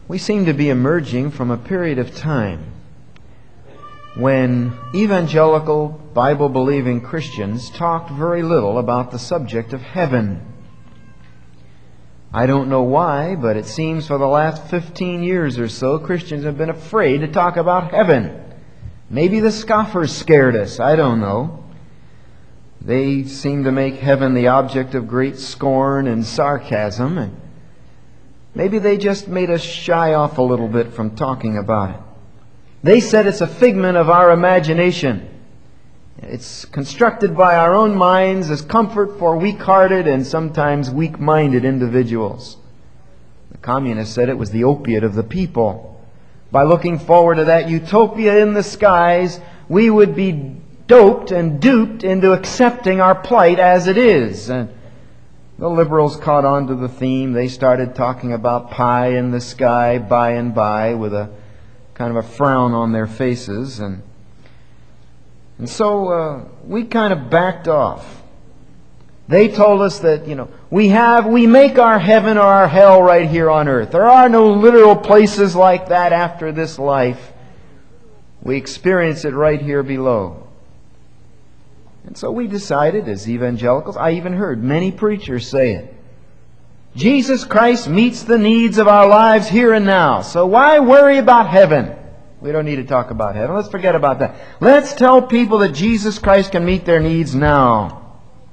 We seem to be emerging from a period of time when evangelical, Bible-believing Christians talked very little about the subject of heaven. I don't know why, but it seems for the last 15 years or so, Christians have been afraid to talk about heaven. Maybe the scoffers scared us, I don't know. They seem to make heaven the object of great scorn and sarcasm, and maybe they just made us shy off a little bit from talking about it. They said it's a figment of our imagination. It's constructed by our own minds as comfort for weak-hearted and sometimes weak-minded individuals. The communists said it was the opiate of the people. By looking forward to that utopia in the skies, we would be doped and duped into accepting our plight as it is. And the liberals caught on to the theme. They started talking about pie in the sky by and by with a kind of a frown on their faces. And so we kind of backed off. They told us that, we make our heaven or our hell right here on earth. There are no literal places like that after this life. We experience it right here below. And so we decided as evangelicals, I even heard many preachers say it, Jesus Christ meets the needs of our lives here and now. So why worry about heaven? We don't need to talk about heaven. Let's forget about that. Let's tell people that Jesus Christ can meet their needs now.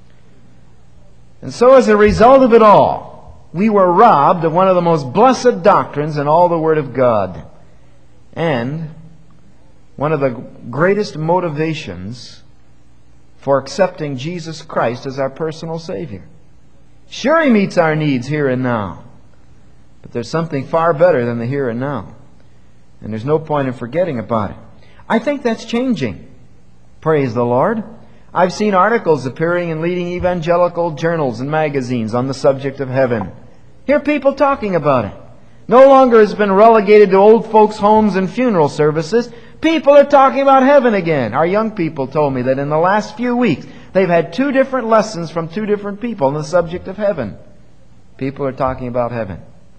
And so as a result of it all, we were robbed of one of the most blessed doctrines in all the Word of God. And one of the greatest motivations for accepting Jesus Christ as our personal Savior. Sure, He meets our needs here and now. But there's something far better than the here and now. And there's no point in forgetting about it. I think that's changing. Praise the Lord. I've seen articles appearing in leading evangelical journals and magazines on the subject of heaven. Hear people talking about it. No longer has it been relegated to old folks' homes and funeral services. People are talking about heaven again. Our young people told me that in the last few weeks they've had 2 different lessons from 2 different people on the subject of heaven. People are talking about heaven.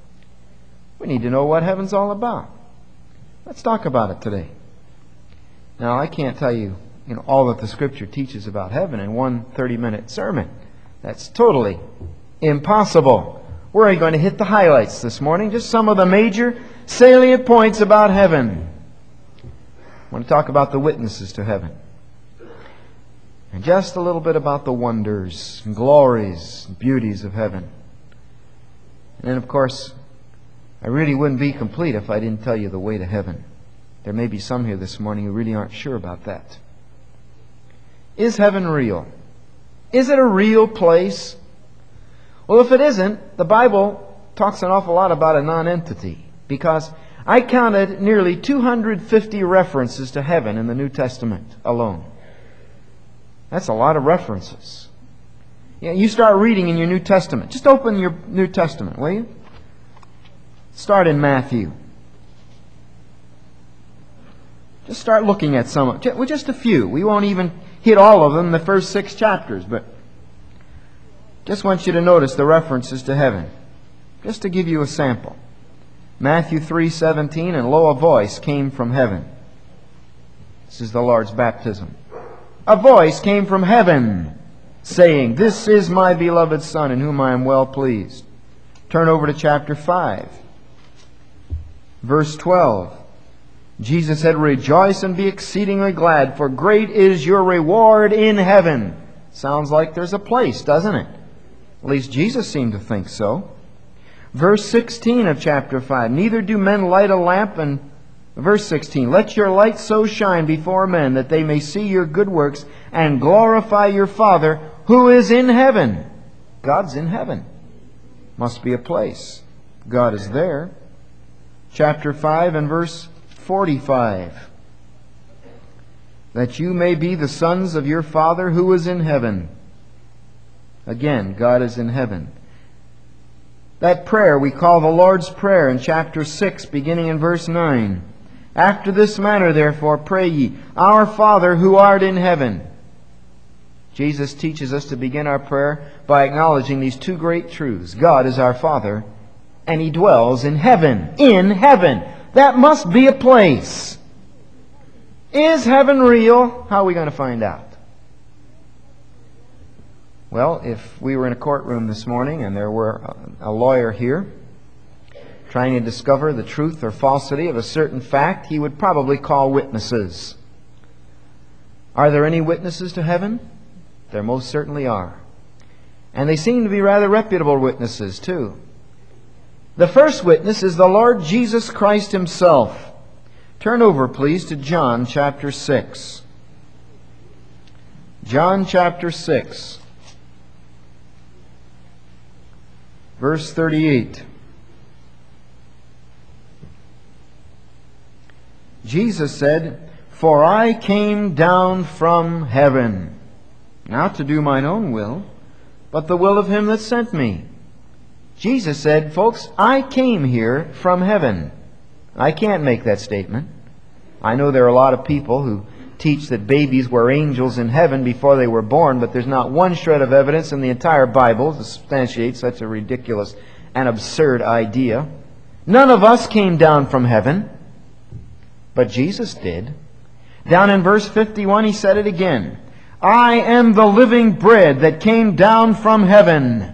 We need to know what heaven's all about. Let's talk about it today. Now, I can't tell you, all that the Scripture teaches about heaven in one 30-minute sermon. That's totally impossible. We're only going to hit the highlights this morning, just some of the major salient points about heaven. I want to talk about the witnesses to heaven. And just a little bit about the wonders and glories and beauties of heaven. And then, of course, I really wouldn't be complete if I didn't tell you the way to heaven. There may be some here this morning who really aren't sure about that. Is heaven real? Is it a real place? Well, if it isn't, the Bible talks an awful lot about a non-entity, because I counted nearly 250 references to heaven in the New Testament alone. That's a lot of references. You start reading in your New Testament. Just open your New Testament, will you? Start in Matthew. Just start looking at some, just a few. We won't even hit all of them in the first 6 chapters, but just want you to notice the references to heaven, just to give you a sample. Matthew 3:17, and lo, a voice came from heaven. This is the Lord's baptism. A voice came from heaven, saying, This is my beloved Son, in whom I am well pleased. Turn over to chapter 5. Verse 12. Jesus said, Rejoice and be exceedingly glad, for great is your reward in heaven. Sounds like there's a place, doesn't it? At least Jesus seemed to think so. Verse 16 of chapter 5. Neither do men light a lamp and... Verse 16. Let your light so shine before men that they may see your good works and glorify your Father who is in heaven. God's in heaven. Must be a place. God is there. Chapter 5 and verse 45. That you may be the sons of your Father who is in heaven. Again, God is in heaven. That prayer we call the Lord's Prayer in chapter 6, beginning in verse 9. After this manner, therefore, pray ye, Our Father who art in heaven. Jesus teaches us to begin our prayer by acknowledging these 2 great truths. God is our Father, And He dwells in heaven. In heaven. That must be a place. Is heaven real? How are we going to find out? Well, if we were in a courtroom this morning and there were a lawyer here trying to discover the truth or falsity of a certain fact, he would probably call witnesses. Are there any witnesses to heaven? There most certainly are. And they seem to be rather reputable witnesses, too. The first witness is the Lord Jesus Christ Himself. Turn over, please, to John chapter 6. John chapter 6, verse 38. Jesus said, "For I came down from heaven, not to do mine own will, but the will of Him that sent me." Jesus said, folks, I came here from heaven. I can't make that statement. I know there are a lot of people who teach that babies were angels in heaven before they were born, but there's not one shred of evidence in the entire Bible to substantiate such a ridiculous and absurd idea. None of us came down from heaven, but Jesus did. Down in verse 51, He said it again. I am the living bread that came down from heaven.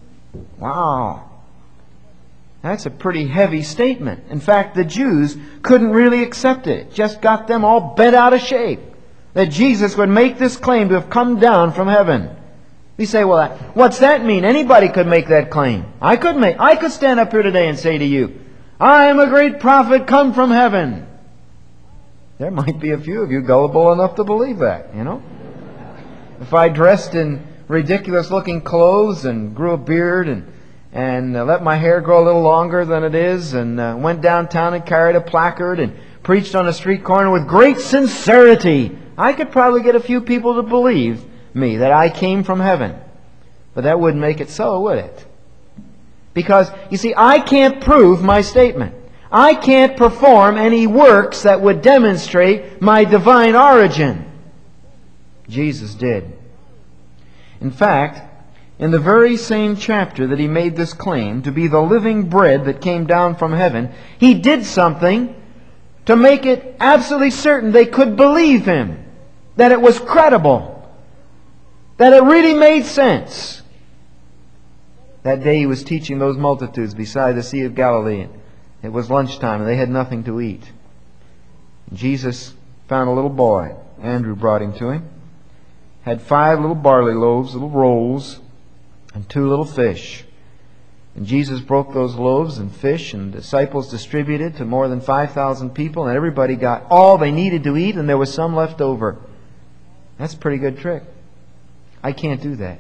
Wow. That's a pretty heavy statement. In fact, the Jews couldn't really accept it. It just got them all bent out of shape that Jesus would make this claim to have come down from heaven. You say, well, what's that mean? Anybody could make that claim. I could stand up here today and say to you, I am a great prophet come from heaven. There might be a few of you gullible enough to believe that, you know. If I dressed in ridiculous-looking clothes and grew a beard and let my hair grow a little longer than it is and went downtown and carried a placard and preached on a street corner with great sincerity, I could probably get a few people to believe me that I came from heaven. But that wouldn't make it so, would it? Because, you see, I can't prove my statement. I can't perform any works that would demonstrate my divine origin. Jesus did. In fact, in the very same chapter that He made this claim to be the living bread that came down from heaven, He did something to make it absolutely certain they could believe Him, that it was credible, that it really made sense. That day He was teaching those multitudes beside the Sea of Galilee. It was lunchtime and they had nothing to eat. Jesus found a little boy. Andrew brought him to Him. Had 5 little barley loaves, little rolls, and 2 little fish. And Jesus broke those loaves and fish, and the disciples distributed to more than 5,000 people, and everybody got all they needed to eat, and there was some left over. That's a pretty good trick. I can't do that.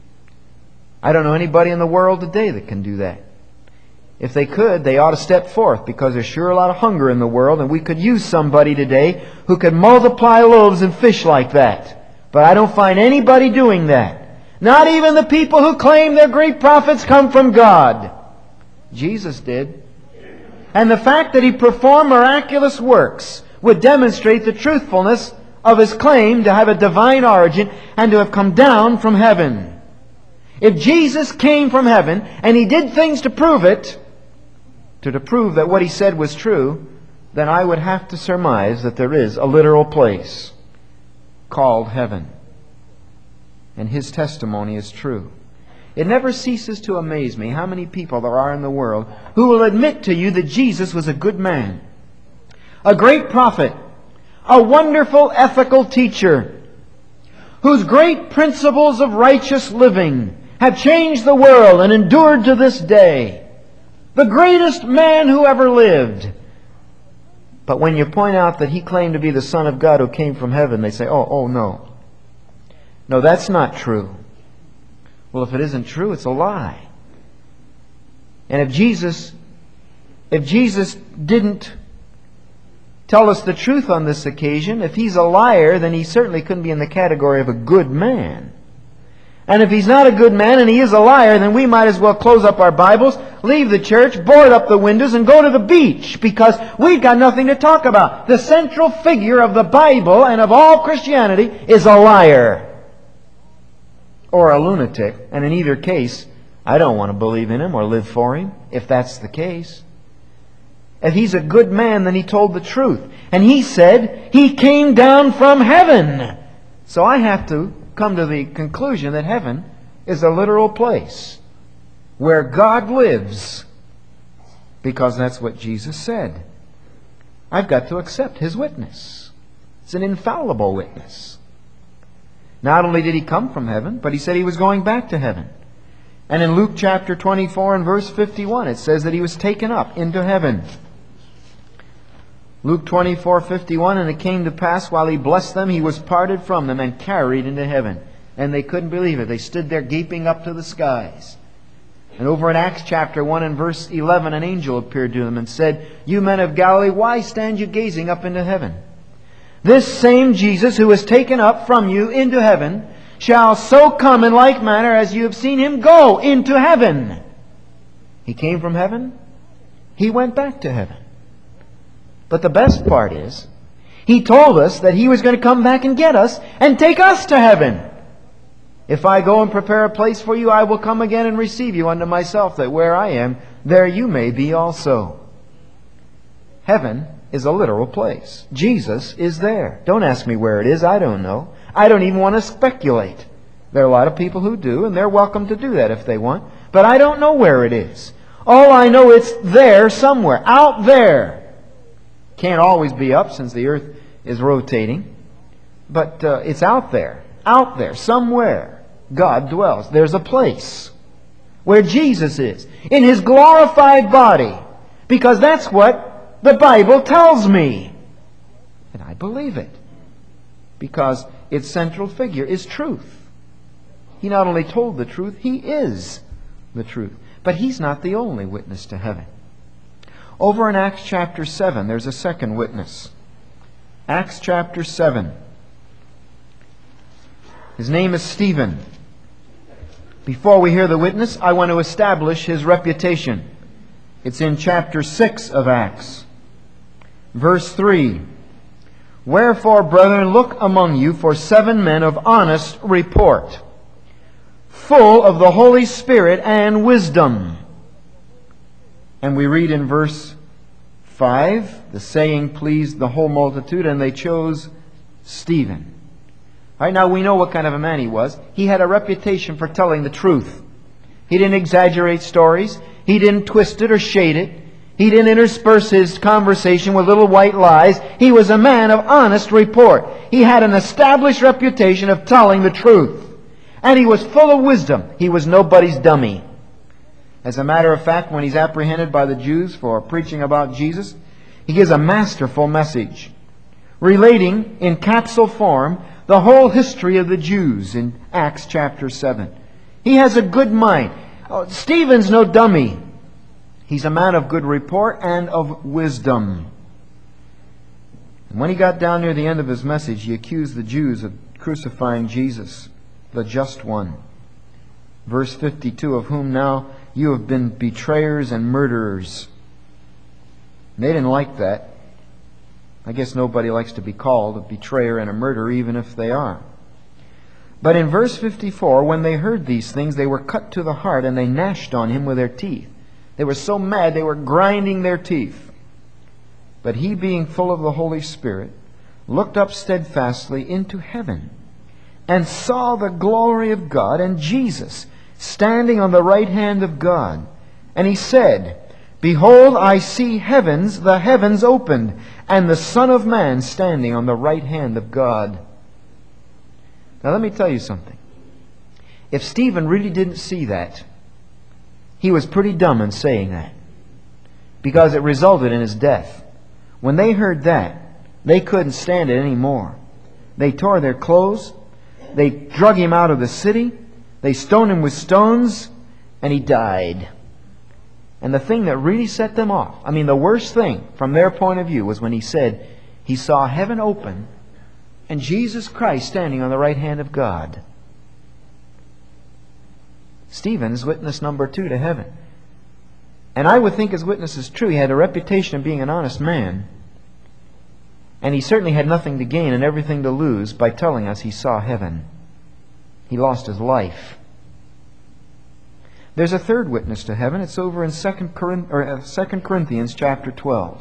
I don't know anybody in the world today that can do that. If they could, they ought to step forth, because there's sure a lot of hunger in the world, and we could use somebody today who could multiply loaves and fish like that. But I don't find anybody doing that. Not even the people who claim their great prophets come from God. Jesus did. And the fact that He performed miraculous works would demonstrate the truthfulness of His claim to have a divine origin and to have come down from heaven. If Jesus came from heaven and He did things to prove it, to prove that what He said was true, then I would have to surmise that there is a literal place called heaven. And His testimony is true. It never ceases to amaze me how many people there are in the world who will admit to you that Jesus was a good man, a great prophet, a wonderful ethical teacher, whose great principles of righteous living have changed the world and endured to this day. The greatest man who ever lived. But when you point out that He claimed to be the Son of God who came from heaven, they say, oh no. No, that's not true. Well, if it isn't true, it's a lie. And if Jesus didn't tell us the truth on this occasion, if He's a liar, then He certainly couldn't be in the category of a good man. And if He's not a good man and He is a liar, then we might as well close up our Bibles, leave the church, board up the windows, and go to the beach, because we've got nothing to talk about. The central figure of the Bible and of all Christianity is a liar or a lunatic, and in either case, I don't want to believe in Him or live for Him, if that's the case. If He's a good man, then He told the truth. And He said He came down from heaven. So I have to come to the conclusion that heaven is a literal place where God lives, because that's what Jesus said. I've got to accept His witness. It's an infallible witness. Not only did He come from heaven, but He said He was going back to heaven. And in Luke chapter 24 and verse 51, it says that He was taken up into heaven. Luke 24:51, and it came to pass while He blessed them, He was parted from them and carried into heaven. And they couldn't believe it. They stood there gaping up to the skies. And over in Acts chapter 1 and verse 11, an angel appeared to them and said, "You men of Galilee, why stand you gazing up into heaven? This same Jesus who was taken up from you into heaven shall so come in like manner as you have seen Him go into heaven." He came from heaven. He went back to heaven. But the best part is, He told us that He was going to come back and get us and take us to heaven. "If I go and prepare a place for you, I will come again and receive you unto myself, that where I am, there you may be also." Heaven is a literal place. Jesus is there. Don't ask me where it is. I don't know. I don't even want to speculate. There are a lot of people who do, and they're welcome to do that if they want. But I don't know where it is. All I know, it's there somewhere, out there. Can't always be up since the earth is rotating. But it's out there somewhere. God dwells. There's a place where Jesus is, in His glorified body. Because that's what the Bible tells me. And I believe it. Because its central figure is truth. He not only told the truth, He is the truth. But He's not the only witness to heaven. Over in Acts chapter 7, there's a second witness. Acts chapter 7. His name is Stephen. Before we hear the witness, I want to establish his reputation. It's in chapter 6 of Acts. Verse 3. "Wherefore, brethren, look among you for 7 men of honest report, full of the Holy Spirit and wisdom." And we read in verse 5, "The saying pleased the whole multitude, and they chose Stephen." All right, now we know what kind of a man he was. He had a reputation for telling the truth. He didn't exaggerate stories. He didn't twist it or shade it. He didn't intersperse his conversation with little white lies. He was a man of honest report. He had an established reputation of telling the truth. And he was full of wisdom. He was nobody's dummy. As a matter of fact, when he's apprehended by the Jews for preaching about Jesus, he gives a masterful message, relating in capsule form the whole history of the Jews in Acts chapter 7. He has a good mind. Stephen's no dummy. He's a man of good report and of wisdom. And when he got down near the end of his message, he accused the Jews of crucifying Jesus, the just one. Verse 52, "Of whom now you have been betrayers and murderers." And they didn't like that. I guess nobody likes to be called a betrayer and a murderer, even if they are. But in verse 54, "When they heard these things, they were cut to the heart, and they gnashed on him with their teeth." They were so mad, they were grinding their teeth. "But he, being full of the Holy Spirit, looked up steadfastly into heaven, and saw the glory of God, and Jesus standing on the right hand of God. And he said, Behold, I see the heavens opened, and the Son of Man standing on the right hand of God." Now let me tell you something. If Stephen really didn't see that, he was pretty dumb in saying that, because it resulted in his death. When they heard that, they couldn't stand it anymore. They tore their clothes, they drug him out of the city, they stoned him with stones, and he died. And the thing that really set them off, the worst thing from their point of view, was when he said he saw heaven open and Jesus Christ standing on the right hand of God. Stephen's witness number 2 to heaven. And I would think his witness is true. He had a reputation of being an honest man. And he certainly had nothing to gain and everything to lose by telling us he saw heaven. He lost his life. There's a third witness to heaven. It's over in 2 Corinthians chapter 12.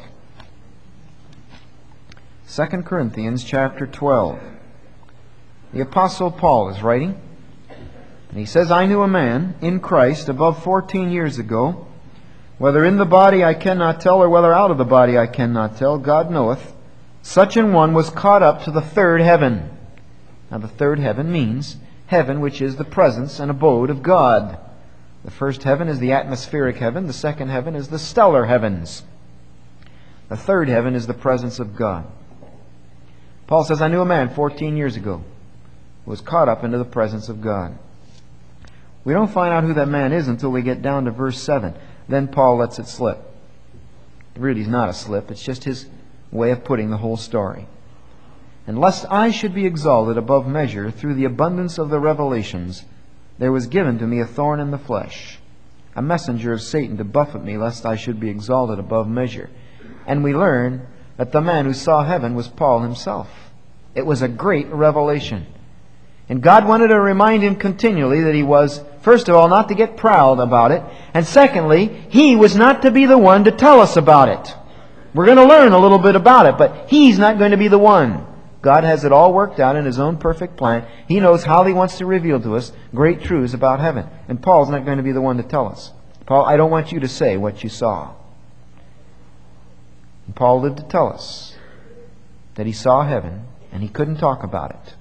2 Corinthians chapter 12. The Apostle Paul is writing, and he says, I knew a man in Christ above 14 years ago, whether in the body I cannot tell, or whether out of the body I cannot tell, God knoweth. Such an one was caught up to the third heaven. Now the third heaven means heaven which is the presence and abode of God. The first heaven is the atmospheric heaven. The second heaven is the stellar heavens. The third heaven is the presence of God. Paul says, I knew a man 14 years ago who was caught up into the presence of God. We don't find out who that man is until we get down to verse 7. Then Paul lets it slip. It really is not a slip. It's just his way of putting the whole story. And lest I should be exalted above measure through the abundance of the revelations, there was given to me a thorn in the flesh, a messenger of Satan to buffet me, lest I should be exalted above measure. And we learn that the man who saw heaven was Paul himself. It was a great revelation. And God wanted to remind him continually that he was, first of all, not to get proud about it, and secondly, he was not to be the one to tell us about it. We're going to learn a little bit about it, but he's not going to be the one. God has it all worked out in His own perfect plan. He knows how He wants to reveal to us great truths about heaven. And Paul's not going to be the one to tell us. Paul, I don't want you to say what you saw. And Paul lived to tell us that he saw heaven, and he couldn't talk about it.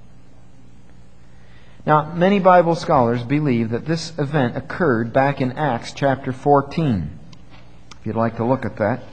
Now, many Bible scholars believe that this event occurred back in Acts chapter 14. If you'd like to look at that.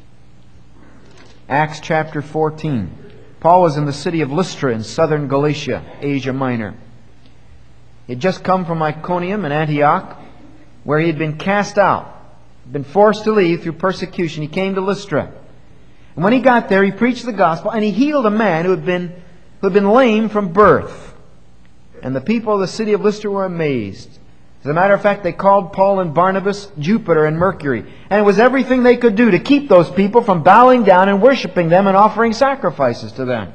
Acts chapter 14. Paul was in the city of Lystra in southern Galatia, Asia Minor. He had just come from Iconium and Antioch, where he had been cast out, been forced to leave through persecution. He came to Lystra. And when he got there, he preached the gospel, and he healed a man who had been lame from birth. And the people of the city of Lystra were amazed. As a matter of fact, they called Paul and Barnabas Jupiter and Mercury. And it was everything they could do to keep those people from bowing down and worshiping them and offering sacrifices to them.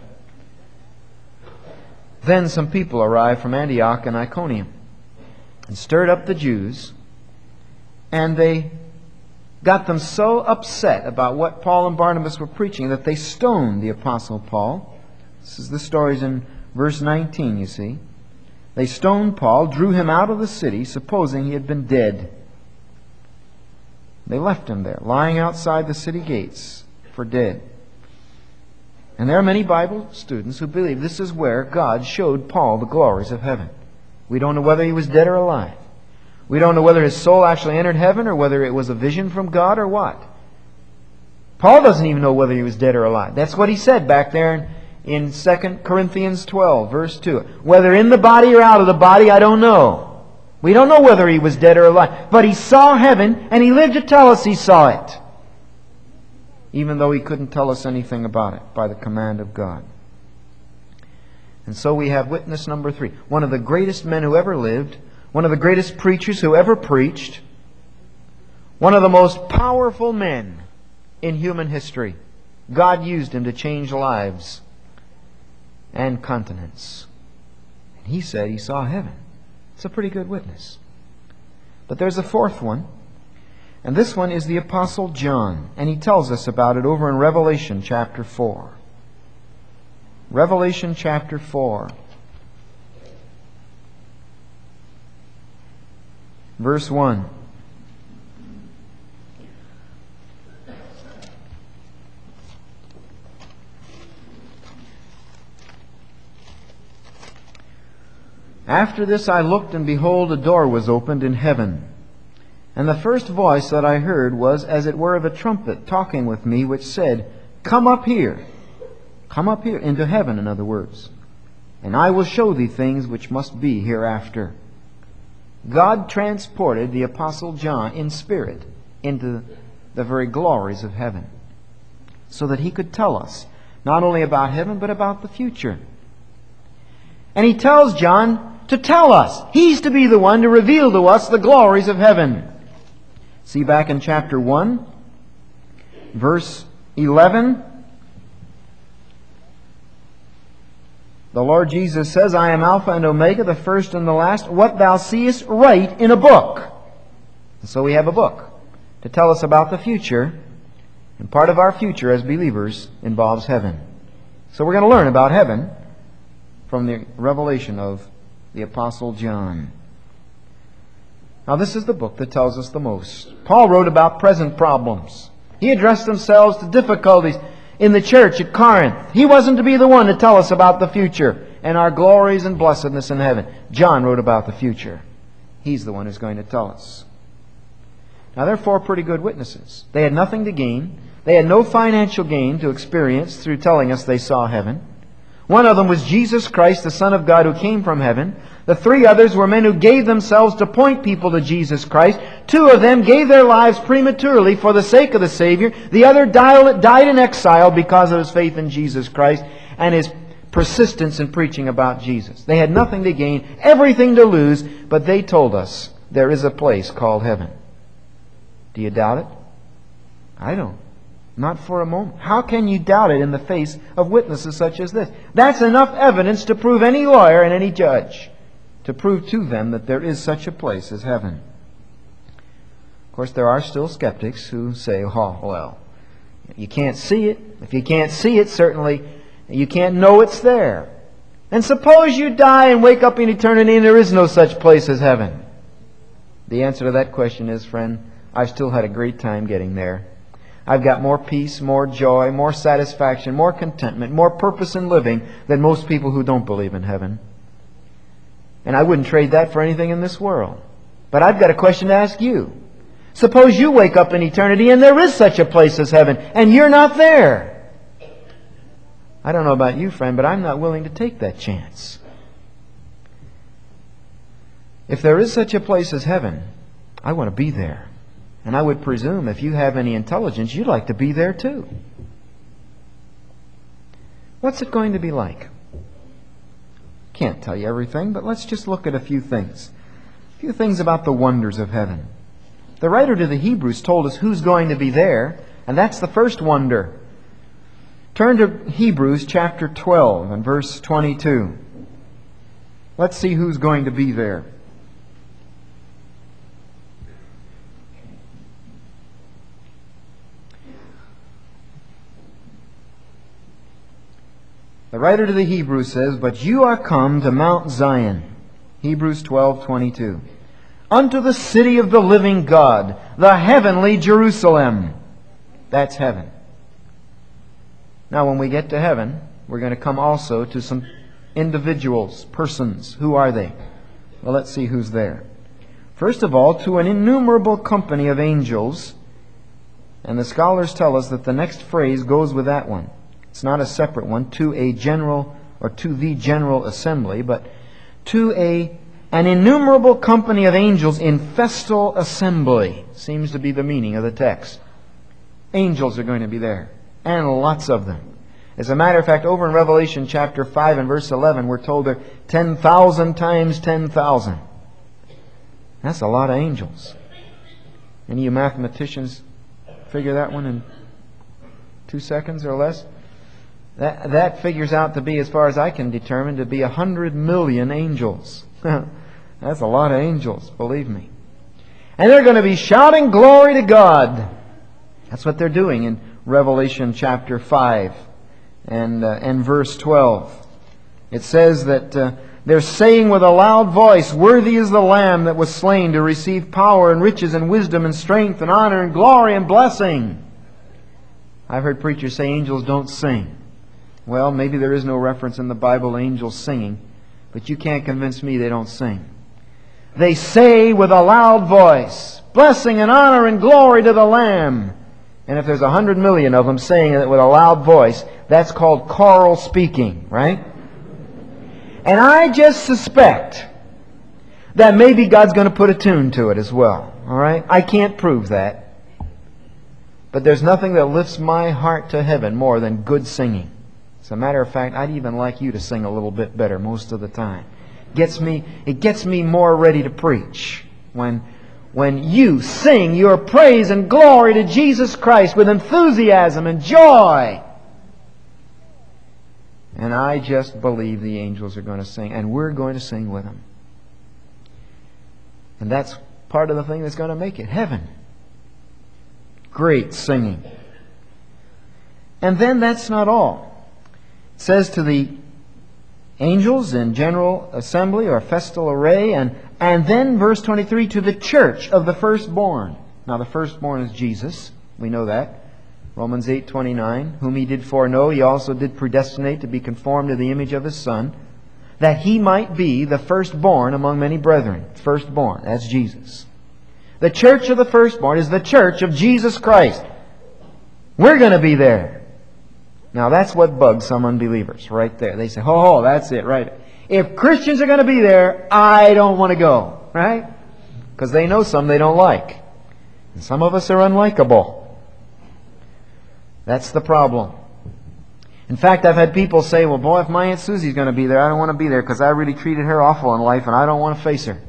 Then some people arrived from Antioch and Iconium and stirred up the Jews. And they got them so upset about what Paul and Barnabas were preaching that they stoned the Apostle Paul. The story's in verse 19, you see. They stoned Paul, drew him out of the city, supposing he had been dead. They left him there, lying outside the city gates, for dead. And there are many Bible students who believe this is where God showed Paul the glories of heaven. We don't know whether he was dead or alive. We don't know whether his soul actually entered heaven or whether it was a vision from God or what. Paul doesn't even know whether he was dead or alive. That's what he said back there in 2 Corinthians 12, verse 2. Whether in the body or out of the body, I don't know. We don't know whether he was dead or alive. But he saw heaven, and he lived to tell us he saw it. Even though he couldn't tell us anything about it by the command of God. And so we have witness number 3. One of the greatest men who ever lived. One of the greatest preachers who ever preached. One of the most powerful men in human history. God used him to change lives and continents. And he said he saw heaven. It's a pretty good witness. But there's a fourth one. And this one is the Apostle John. And he tells us about it over in Revelation chapter 4. Revelation chapter 4. Verse 1. After this I looked, and behold, a door was opened in heaven. And the first voice that I heard was as it were of a trumpet talking with me, which said, Come up here. Come up here, into heaven, in other words. And I will show thee things which must be hereafter. God transported the Apostle John in spirit into the very glories of heaven, so that he could tell us not only about heaven, but about the future. And he tells John to tell us. He's to be the one to reveal to us the glories of heaven. See back in chapter 1, verse 11. The Lord Jesus says, I am Alpha and Omega, the first and the last. What thou seest, write in a book. And so we have a book to tell us about the future, and part of our future as believers involves heaven. So we're going to learn about heaven from the revelation of the Apostle John. Now this is the book that tells us the most. Paul wrote about present problems. He addressed himself to difficulties in the church at Corinth. He wasn't to be the one to tell us about the future and our glories and blessedness in heaven. John wrote about the future. He's the one who's going to tell us. Now they're four pretty good witnesses. They had nothing to gain. They had no financial gain to experience through telling us they saw heaven. One of them was Jesus Christ, the Son of God, who came from heaven. The three others were men who gave themselves to point people to Jesus Christ. Two of them gave their lives prematurely for the sake of the Savior. The other died in exile because of his faith in Jesus Christ and his persistence in preaching about Jesus. They had nothing to gain, everything to lose, but they told us there is a place called heaven. Do you doubt it? I don't. Not for a moment. How can you doubt it in the face of witnesses such as this? That's enough evidence to prove any lawyer and any judge, to prove to them that there is such a place as heaven. Of course, there are still skeptics who say, oh, well, you can't see it. If you can't see it, certainly you can't know it's there. And suppose you die and wake up in eternity and there is no such place as heaven. The answer to that question is, friend, I've still had a great time getting there. I've got more peace, more joy, more satisfaction, more contentment, more purpose in living than most people who don't believe in heaven. And I wouldn't trade that for anything in this world. But I've got a question to ask you. Suppose you wake up in eternity and there is such a place as heaven, and you're not there. I don't know about you, friend, but I'm not willing to take that chance. If there is such a place as heaven, I want to be there. And I would presume if you have any intelligence, you'd like to be there too. What's it going to be like? Can't tell you everything, but let's just look at a few things. A few things about the wonders of heaven. The writer to the Hebrews told us who's going to be there, and that's the first wonder. Turn to Hebrews chapter 12 and verse 22. Let's see who's going to be there. The writer to the Hebrews says, "But you are come to Mount Zion," Hebrews 12:22, "unto the city of the living God, the heavenly Jerusalem." That's heaven. Now when we get to heaven, we're going to come also to some individuals, persons. Who are they? Well, let's see who's there. First of all, to an innumerable company of angels. And the scholars tell us that the next phrase goes with that one. It's not a separate one, to a general or to the general assembly, but to an innumerable company of angels in festal assembly. Seems to be the meaning of the text. Angels are going to be there, and lots of them. As a matter of fact, over in Revelation chapter 5 and verse 11, we're told there 10,000 times 10,000. That's a lot of angels. Any of you mathematicians figure that one in 2 seconds or less? That figures out to be, as far as I can determine, to be 100 million angels. That's a lot of angels, believe me. And they're going to be shouting glory to God. That's what they're doing in Revelation chapter 5 and verse 12. It says that they're saying with a loud voice, "Worthy is the Lamb that was slain to receive power and riches and wisdom and strength and honor and glory and blessing." I've heard preachers say angels don't sing. Well, maybe there is no reference in the Bible to angels singing, but you can't convince me they don't sing. They say with a loud voice, "Blessing and honor and glory to the Lamb." And if there's 100 million of them saying it with a loud voice, that's called choral speaking, right? And I just suspect that maybe God's going to put a tune to it as well. All right? I can't prove that. But there's nothing that lifts my heart to heaven more than good singing. As a matter of fact, I'd even like you to sing a little bit better most of the time. It gets me more ready to preach when you sing your praise and glory to Jesus Christ with enthusiasm and joy. And I just believe the angels are going to sing, and we're going to sing with them. And that's part of the thing that's going to make it. Heaven. Great singing. And then that's not all. It says to the angels in general assembly or festal array, and then verse 23, to the church of the firstborn. Now the firstborn is Jesus. We know that. Romans 8:29, whom He did foreknow, He also did predestinate to be conformed to the image of His Son, that He might be the firstborn among many brethren. Firstborn, that's Jesus. The church of the firstborn is the church of Jesus Christ. We're going to be there. Now that's what bugs some unbelievers right there. They say, oh, that's it, right? If Christians are going to be there, I don't want to go, right? Because they know some they don't like. And some of us are unlikable. That's the problem. In fact, I've had people say, well, boy, if my Aunt Susie's going to be there, I don't want to be there because I really treated her awful in life and I don't want to face her.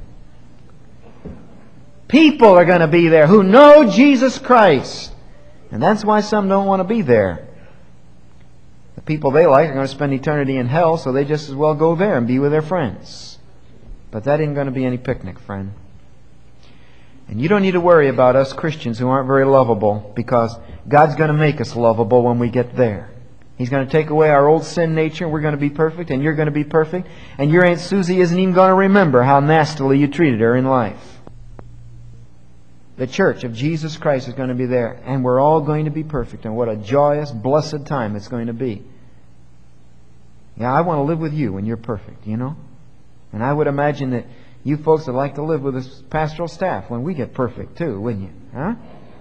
People are going to be there who know Jesus Christ. And that's why some don't want to be there. The people they like are going to spend eternity in hell, so they just as well go there and be with their friends. But that ain't going to be any picnic, friend. And you don't need to worry about us Christians who aren't very lovable, because God's going to make us lovable when we get there. He's going to take away our old sin nature, and we're going to be perfect, and you're going to be perfect, and your Aunt Susie isn't even going to remember how nastily you treated her in life. The church of Jesus Christ is going to be there, and we're all going to be perfect, and what a joyous, blessed time it's going to be. Yeah, I want to live with you when you're perfect, you know? And I would imagine that you folks would like to live with this pastoral staff when we get perfect too, wouldn't you? Huh?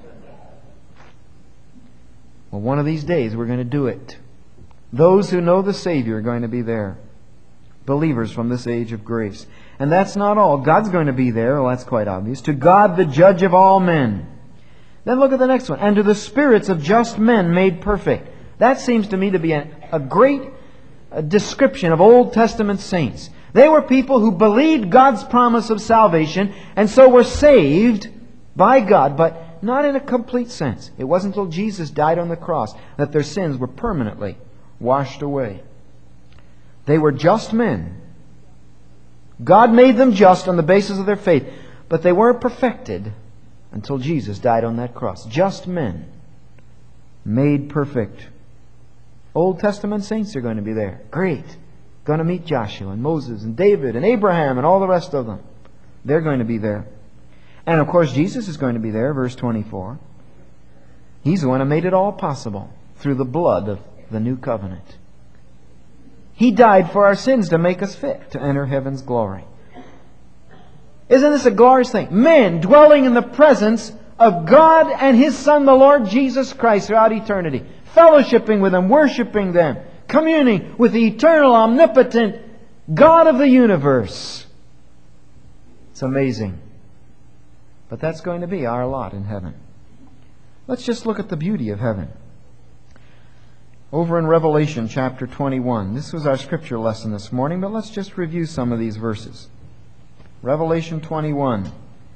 Well, one of these days we're going to do it. Those who know the Savior are going to be there. Believers from this age of grace. And that's not all. God's going to be there. Well, that's quite obvious. To God, the judge of all men. Then look at the next one. And to the spirits of just men made perfect. That seems to me to be a great description of Old Testament saints. They were people who believed God's promise of salvation and so were saved by God, but not in a complete sense. It wasn't until Jesus died on the cross that their sins were permanently washed away. They were just men. God made them just on the basis of their faith, but they weren't perfected until Jesus died on that cross. Just men made perfect. Old Testament saints are going to be there. Great. Going to meet Joshua and Moses and David and Abraham and all the rest of them. They're going to be there. And of course Jesus is going to be there, verse 24. He's the one who made it all possible through the blood of the new covenant. He died for our sins to make us fit to enter heaven's glory. Isn't this a glorious thing? Men dwelling in the presence of God and His Son, the Lord Jesus Christ, throughout eternity. Fellowshipping with Him, worshiping them, communing with the eternal, omnipotent God of the universe. It's amazing. But that's going to be our lot in heaven. Let's just look at the beauty of heaven. Over in Revelation chapter 21. This was our scripture lesson this morning, but let's just review some of these verses. Revelation 21.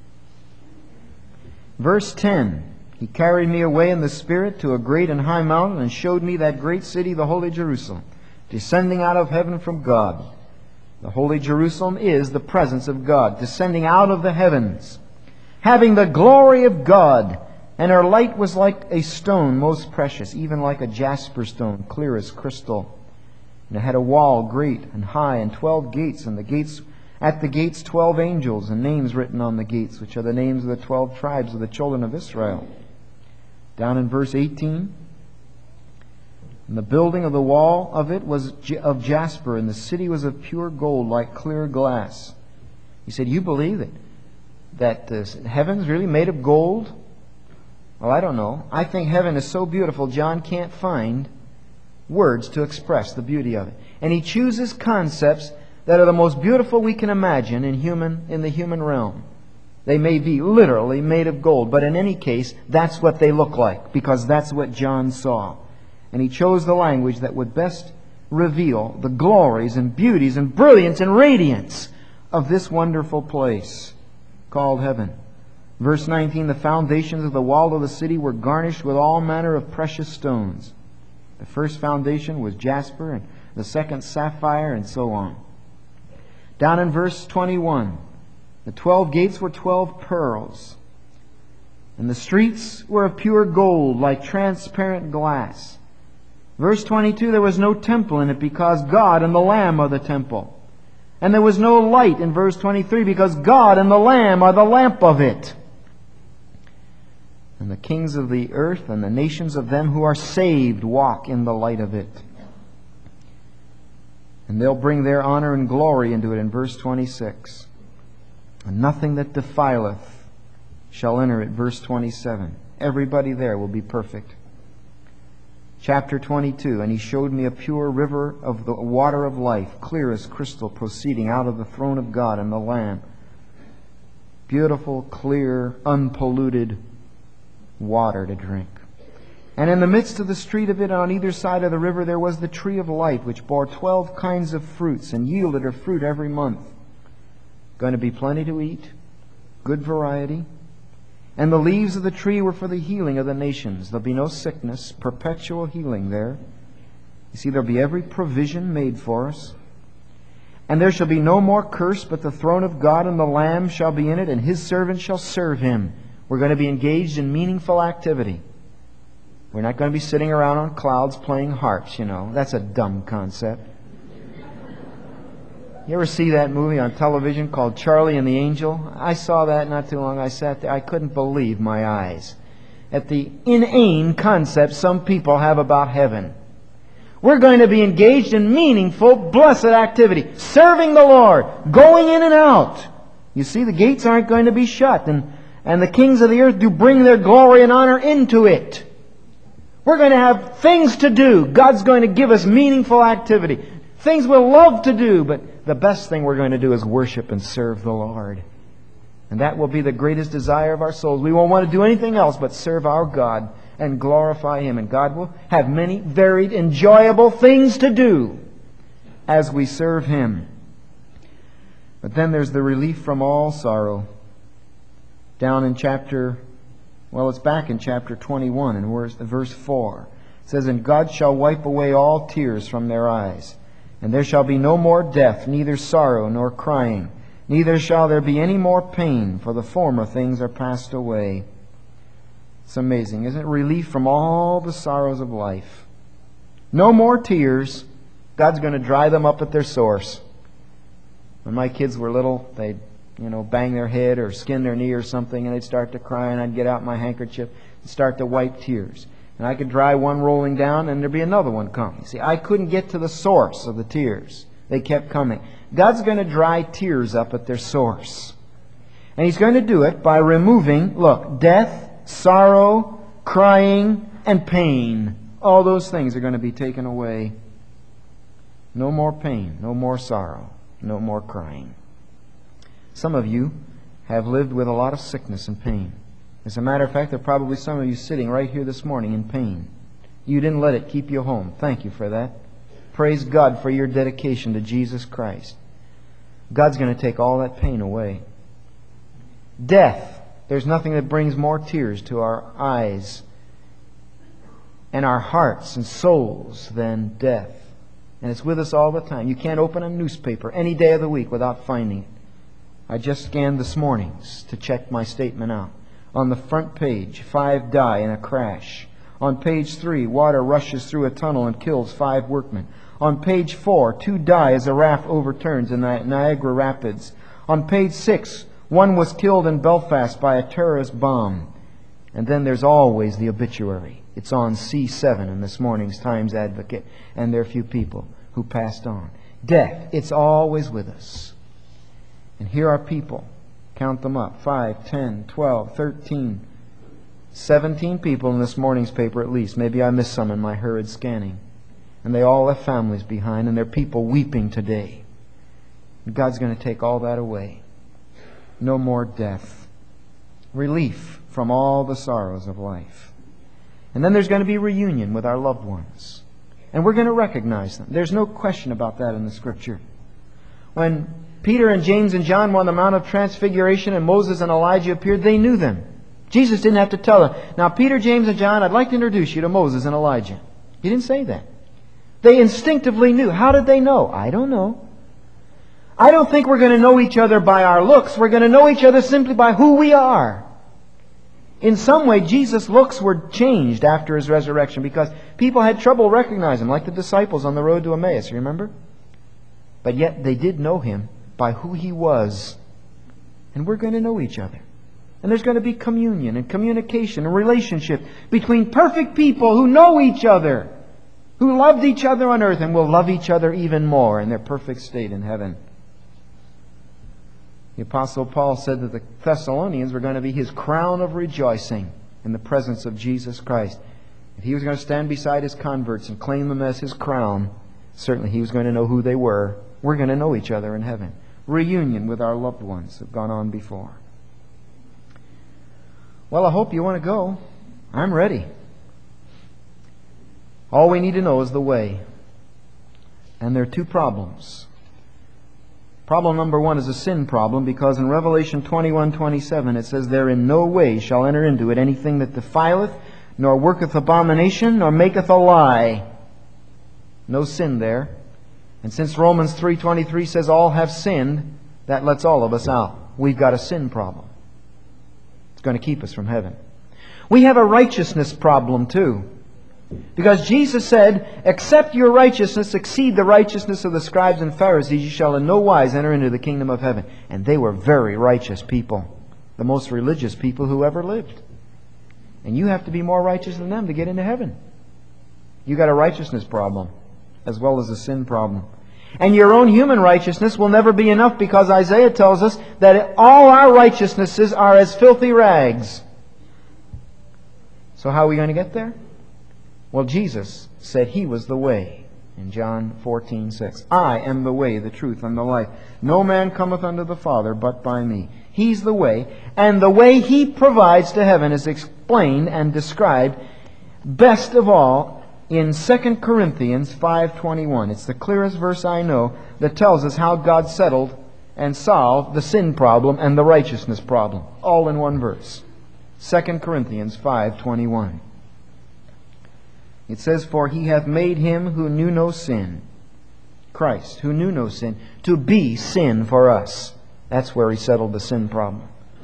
Verse 10. He carried me away in the Spirit to a great and high mountain and showed me that great city, the holy Jerusalem, descending out of heaven from God. The holy Jerusalem is the presence of God, descending out of the heavens, having the glory of God. And her light was like a stone most precious, even like a jasper stone, clear as crystal. And it had a wall great and high, and 12 gates, and at the gates 12 angels, and names written on the gates, which are the names of the 12 tribes of the children of Israel. Down in verse 18, and the building of the wall of it was of jasper, and the city was of pure gold, like clear glass. He said, you believe it? That the heaven's really made of gold? Well, I don't know. I think heaven is so beautiful, John can't find words to express the beauty of it. And he chooses concepts that are the most beautiful we can imagine in the human realm. They may be literally made of gold, but in any case, that's what they look like, because that's what John saw. And he chose the language that would best reveal the glories and beauties and brilliance and radiance of this wonderful place called heaven. Verse 19, the foundations of the wall of the city were garnished with all manner of precious stones. The first foundation was jasper, and the second sapphire, and so on. Down in verse 21, The 12 gates were 12 pearls. And the streets were of pure gold, like transparent glass. Verse 22, there was no temple in it, because God and the Lamb are the temple. And there was no light in verse 23, because God and the Lamb are the lamp of it. And the kings of the earth and the nations of them who are saved walk in the light of it. And they'll bring their honor and glory into it in verse 26. And nothing that defileth shall enter it, verse 27. Everybody there will be perfect. Chapter 22, and he showed me a pure river of the water of life, clear as crystal, proceeding out of the throne of God and the Lamb. Beautiful, clear, unpolluted water to drink. And in the midst of the street of it, on either side of the river, there was the tree of life, which bore 12 kinds of fruits, and yielded her fruit every month. Going to be plenty to eat, good variety. And the leaves of the tree were for the healing of the nations. There'll be no sickness, perpetual healing there. You see, there'll be every provision made for us. And there shall be no more curse, but the throne of God and the Lamb shall be in it, and His servants shall serve Him. We're going to be engaged in meaningful activity. We're not going to be sitting around on clouds playing harps, you know. That's a dumb concept. You ever see that movie on television called Charlie and the Angel? I saw that not too long. I sat there. I couldn't believe my eyes at the inane concept some people have about heaven. We're going to be engaged in meaningful, blessed activity, serving the Lord, going in and out. You see, the gates aren't going to be shut, and the kings of the earth do bring their glory and honor into it. We're going to have things to do. God's going to give us meaningful activity. Things we'll love to do, but the best thing we're going to do is worship and serve the Lord. And that will be the greatest desire of our souls. We won't want to do anything else but serve our God and glorify Him. And God will have many varied, enjoyable things to do as we serve Him. But then there's the relief from all sorrow. Down in it's back in chapter 21 and verse 4. It says, and God shall wipe away all tears from their eyes. And there shall be no more death, neither sorrow nor crying. Neither shall there be any more pain, for the former things are passed away. It's amazing, isn't it? Relief from all the sorrows of life. No more tears. God's going to dry them up at their source. When my kids were little, they'd bang their head or skin their knee or something, and they'd start to cry, and I'd get out my handkerchief and start to wipe tears. And I could dry one rolling down, and there'd be another one coming. See, I couldn't get to the source of the tears. They kept coming. God's going to dry tears up at their source. And He's going to do it by removing, death, sorrow, crying, and pain. All those things are going to be taken away. No more pain, no more sorrow, no more crying. Some of you have lived with a lot of sickness and pain. As a matter of fact, there are probably some of you sitting right here this morning in pain. You didn't let it keep you home. Thank you for that. Praise God for your dedication to Jesus Christ. God's going to take all that pain away. Death. There's nothing that brings more tears to our eyes and our hearts and souls than death. And it's with us all the time. You can't open a newspaper any day of the week without finding it. I just scanned this morning's to check my statement out. On the front page, 5 die in a crash. On page 3, water rushes through a tunnel and kills 5 workmen. On page 4, 2 die as a raft overturns in the Niagara Rapids. On page 6, 1 was killed in Belfast by a terrorist bomb. And then there's always the obituary. It's on C7 in this morning's Times Advocate, and there are a few people who passed on. Death, it's always with us. And here are people. Count them up. 5, 10, 12, 13, 17 people in this morning's paper at least. Maybe I missed some in my hurried scanning. And they all left families behind, and there are people weeping today. And God's going to take all that away. No more death. Relief from all the sorrows of life. And then there's going to be reunion with our loved ones. And we're going to recognize them. There's no question about that in the Scripture. When Peter and James and John were on the Mount of Transfiguration and Moses and Elijah appeared, they knew them. Jesus didn't have to tell them, now Peter, James, and John, I'd like to introduce you to Moses and Elijah. He didn't say that. They instinctively knew. How did they know? I don't know. I don't think we're going to know each other by our looks. We're going to know each other simply by who we are. In some way, Jesus' looks were changed after His resurrection because people had trouble recognizing Him, like the disciples on the road to Emmaus, you remember? But yet they did know Him by who He was. And we're going to know each other. And there's going to be communion and communication and relationship between perfect people who know each other, who loved each other on earth and will love each other even more in their perfect state in heaven. The Apostle Paul said that the Thessalonians were going to be his crown of rejoicing in the presence of Jesus Christ. If he was going to stand beside his converts and claim them as his crown, certainly he was going to know who they were. We're going to know each other in heaven. Reunion with our loved ones who have gone on before. Well, I hope you want to go. I'm ready. All we need to know is the way. And there are two problems. Problem number one is a sin problem, because in Revelation 21:27 it says, "There in no way shall enter into it anything that defileth, nor worketh abomination, nor maketh a lie." No sin there. And since Romans 3:23 says all have sinned, that lets all of us out. We've got a sin problem. It's going to keep us from heaven. We have a righteousness problem too. Because Jesus said, "Except your righteousness exceed the righteousness of the scribes and Pharisees, you shall in no wise enter into the kingdom of heaven." And they were very righteous people. The most religious people who ever lived. And you have to be more righteous than them to get into heaven. You got a righteousness problem as well as a sin problem. And your own human righteousness will never be enough, because Isaiah tells us that all our righteousnesses are as filthy rags. So how are we going to get there? Well, Jesus said He was the way in John 14:6. "I am the way, the truth, and the life. No man cometh unto the Father but by me." He's the way, and the way He provides to heaven is explained and described best of all in 2 Corinthians 5:21. It's the clearest verse I know that tells us how God settled and solved the sin problem and the righteousness problem, all in one verse. 2 Corinthians 5:21. It says, "For He hath made Him who knew no sin," Christ, who knew no sin, "to be sin for us." That's where He settled the sin problem.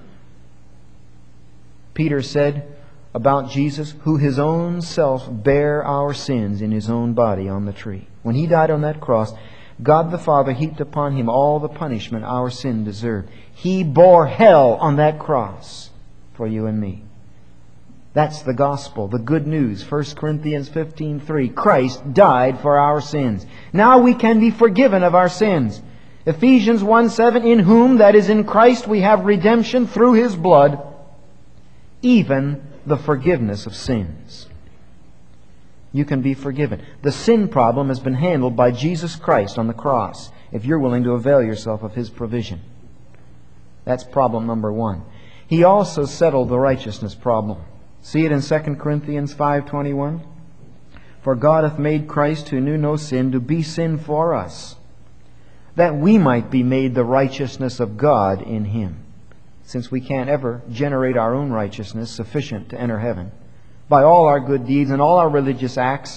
Peter said about Jesus, "Who His own self bare our sins in His own body on the tree." When He died on that cross, God the Father heaped upon Him all the punishment our sin deserved. He bore hell on that cross for you and me. That's the gospel, the good news. 1 Corinthians 15:3. Christ died for our sins. Now we can be forgiven of our sins. Ephesians 1:7. "In whom," that is in Christ, "we have redemption through His blood, even the forgiveness of sins." You can be forgiven. The sin problem has been handled by Jesus Christ on the cross, if you're willing to avail yourself of His provision. That's problem number one. He also settled the righteousness problem. See it in 2 Corinthians 5:21. "For God hath made Christ, who knew no sin, to be sin for us, that we might be made the righteousness of God in Him." Since we can't ever generate our own righteousness sufficient to enter heaven by all our good deeds and all our religious acts,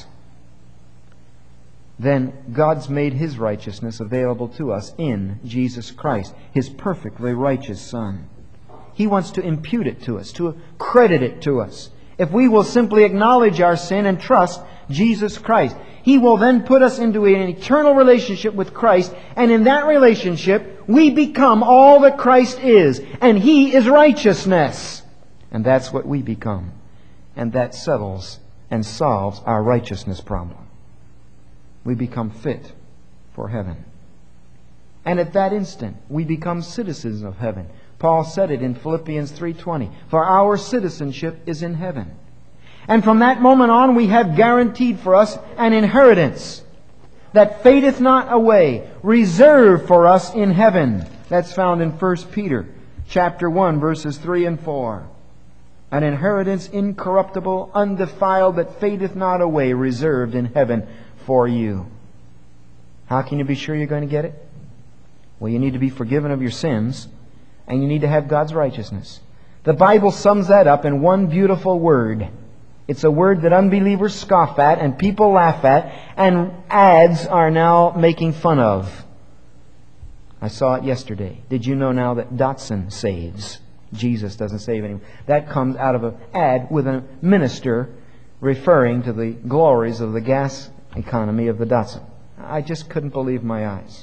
then God's made His righteousness available to us in Jesus Christ, His perfectly righteous Son. He wants to impute it to us, to credit it to us. If we will simply acknowledge our sin and trust Jesus Christ, He will then put us into an eternal relationship with Christ, and in that relationship we become all that Christ is, and He is righteousness. And that's what we become. And that settles and solves our righteousness problem. We become fit for heaven. And at that instant, we become citizens of heaven. Paul said it in Philippians 3:20, "For our citizenship is in heaven." And from that moment on, we have guaranteed for us an inheritance that fadeth not away, reserved for us in heaven. That's found in 1 Peter chapter 1, verses 3 and 4. An inheritance incorruptible, undefiled, that fadeth not away, reserved in heaven for you. How can you be sure you're going to get it? Well, you need to be forgiven of your sins, and you need to have God's righteousness. The Bible sums that up in one beautiful word. It's a word that unbelievers scoff at and people laugh at, and ads are now making fun of. I saw it yesterday. Did you know now that Datsun saves? Jesus doesn't save anyone. That comes out of an ad with a minister referring to the glories of the gas economy of the Datsun. I just couldn't believe my eyes.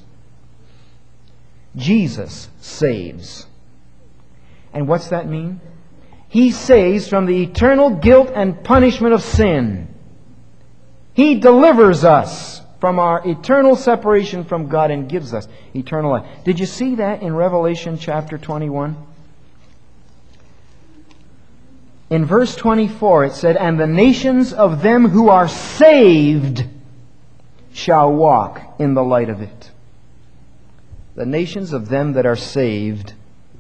Jesus saves. And what's that mean? He saves from the eternal guilt and punishment of sin. He delivers us from our eternal separation from God and gives us eternal life. Did you see that in Revelation chapter 21? In verse 24 it said, "And the nations of them who are saved shall walk in the light of it." The nations of them that are saved.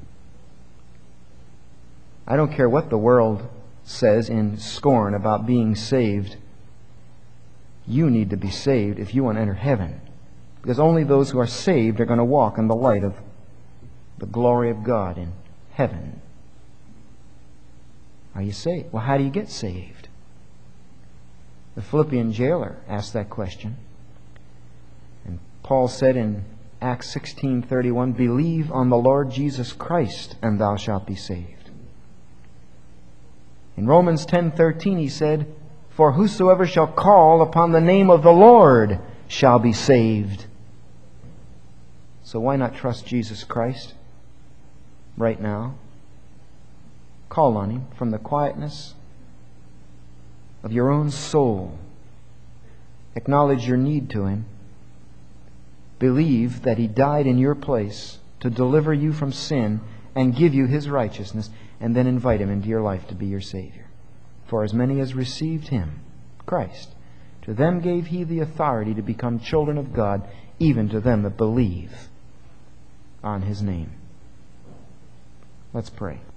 I don't care what the world says in scorn about being saved. You need to be saved if you want to enter heaven. Because only those who are saved are going to walk in the light of the glory of God in heaven. Are you saved? Well, how do you get saved? The Philippian jailer asked that question. And Paul said in Acts 16:31, "Believe on the Lord Jesus Christ, and thou shalt be saved." In Romans 10:13 he said, "For whosoever shall call upon the name of the Lord shall be saved." So why not trust Jesus Christ right now? Call on Him from the quietness of your own soul. Acknowledge your need to Him. Believe that He died in your place to deliver you from sin and give you His righteousness, and then invite Him into your life to be your Savior. For as many as received Him, Christ, to them gave He the authority to become children of God, even to them that believe on His name. Let's pray.